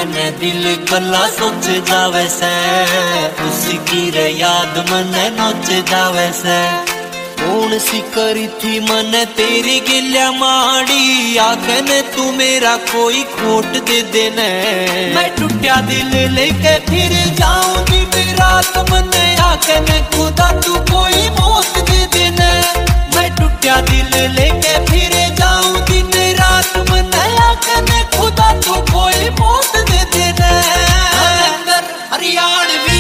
मने दिल गला सोच जावे से, उसकी रे याद मने नोच जावे से। कौन सी करी थी मने तेरी गिल्या माड़ी, आखने तू मेरा कोई खोट दे देने। मैं टूटा दिल लेके फिर जाऊंगी रात मने, आखने खुदा तू कोई मौत दे देने। मैं टूटा दिल लेके फिर जाऊंगी रात मने, आखने खुदा तू कोई मौत दे देने। हरियाणवी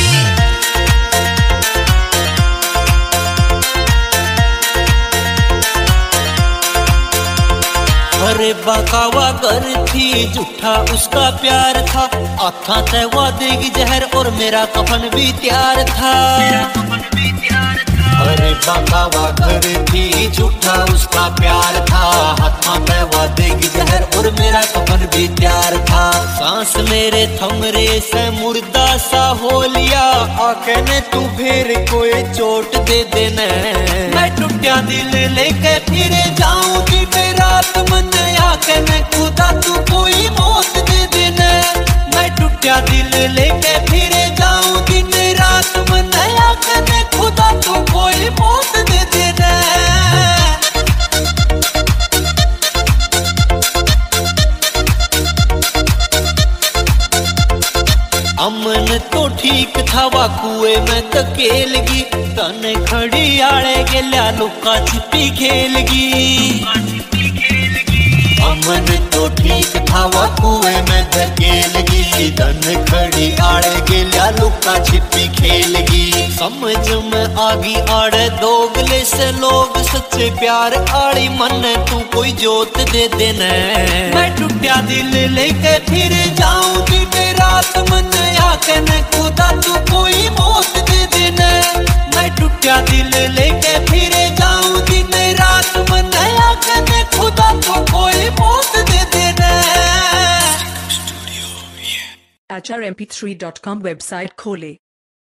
अरे बकावा कर थी झूठा उसका प्यार था, आथा तैवा देगी जहर और मेरा कफन भी तैयार था। अरे बकावा कर थी झूठा उसका प्यार था, हाथा तैवा देगी जहर और मेरा कफन भी तैयार था। सांस मेरे थमरे से मुर्दा सा हो लिया, आके ने तू फिर कोई चोट दे देने। मैं टूटा दिल लेके फिर जाऊंगी रात मने, आके खुदा तू कोई मौत दे देने। मैं टूटा दिल लेके फिर जाऊंगी रात मने, आके खुदा तू कोई मौत दे देने। अमन तो ठीक था वा कुएं में धकेलगी, तने खड़ी आड़े गेल्या लुका छिपी खेलगी। अमन तो ठीक था वा कुएं में धकेलगी, तने खड़ी आड़े गेल्या लुका छिपी खेलगी। समझ में आगी आड़े दोगले से लोग सच्चे प्यार आड़ी, मन तू कोई जोत दे देने। मैं टूटा दिल लेके फिर जाऊंगी रात मने, आके खुदा तू कोई मौत दे देने। मैं टूटा दिल लेके फिर जाऊंगी रात मने, आके खुदा तू कोई मौत दे देने। HRMP3.com वेबसाइट खोले।